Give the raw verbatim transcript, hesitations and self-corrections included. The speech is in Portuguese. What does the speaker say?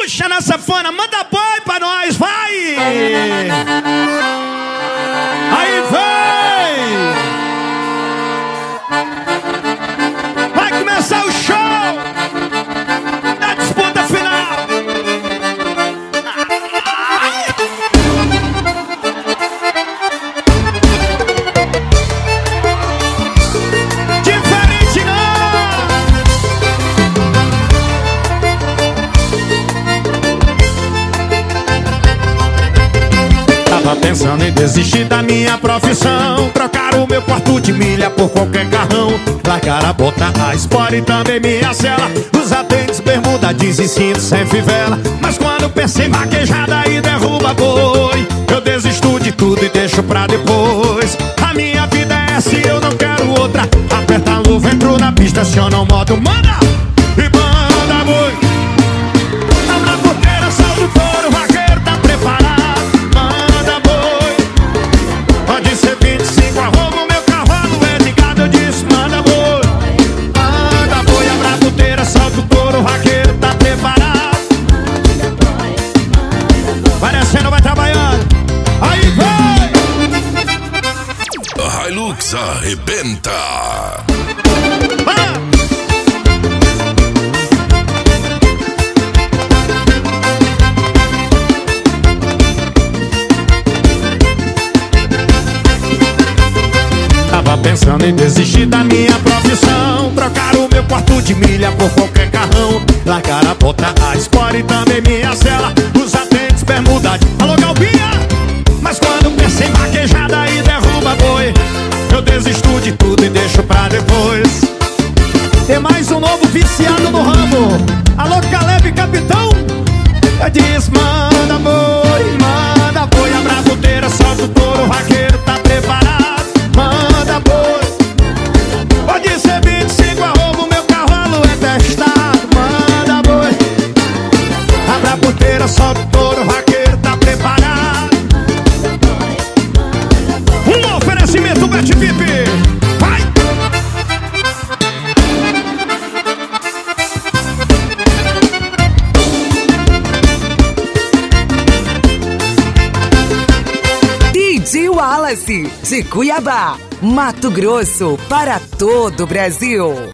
Puxa na sanfona, manda boi pra nós, vai! Aí vem! Vai começar o show da disputa final! Diferente não! Tava pensando em desistir da minha profissão, trocar o meu quarto de milha por qualquer carrão, largar a bota, a Sport e também minha cela, usar tênis, bermuda, jeans e cinto sem fivela. Mas quando pensei vaquejada e derruba boi, eu desisto de tudo e deixo pra depois. A minha vida é essa e eu não quero outra. Aperta a luva, entro na pista, aciona o modo, manda! E manda boi! Abra a porteira, salta o touro, o vaqueiro tá preparado. Pode ser vinte e cinco, arroba o meu cavalo é de gado, eu disse manda boi. Manda boi, abra a puteira, solta o touro, o vaqueiro tá preparado. Vai descendo, vai trabalhando. Aí vai! A Hilux arrebenta. Ah! Tava pensando em desistir da minha profissão, trocar o meu quarto de milha por qualquer carrão, largar a bota, a Sport e também minha cela, usar tênis, bermuda. Alô, Galvinha! Mas quando pensei em vaquejada e derruba boi, eu desisto de tudo e deixo pra depois. Tem mais um novo viciado no ramo. Alô, Caleb, capitão! Eu disse manda boi, manda boi, abra a puteira, solta o touro, o vaqueiro tá preparado. Manda boi, pode ser vinte e cinco, arroba o meu cavalo é testado. Manda boi, abra a puteira, solta o touro, o vaqueiro tá preparado. Um oferecimento Bet V I P, vai! D J Wallace, de Cuiabá, Mato Grosso, para todo o Brasil.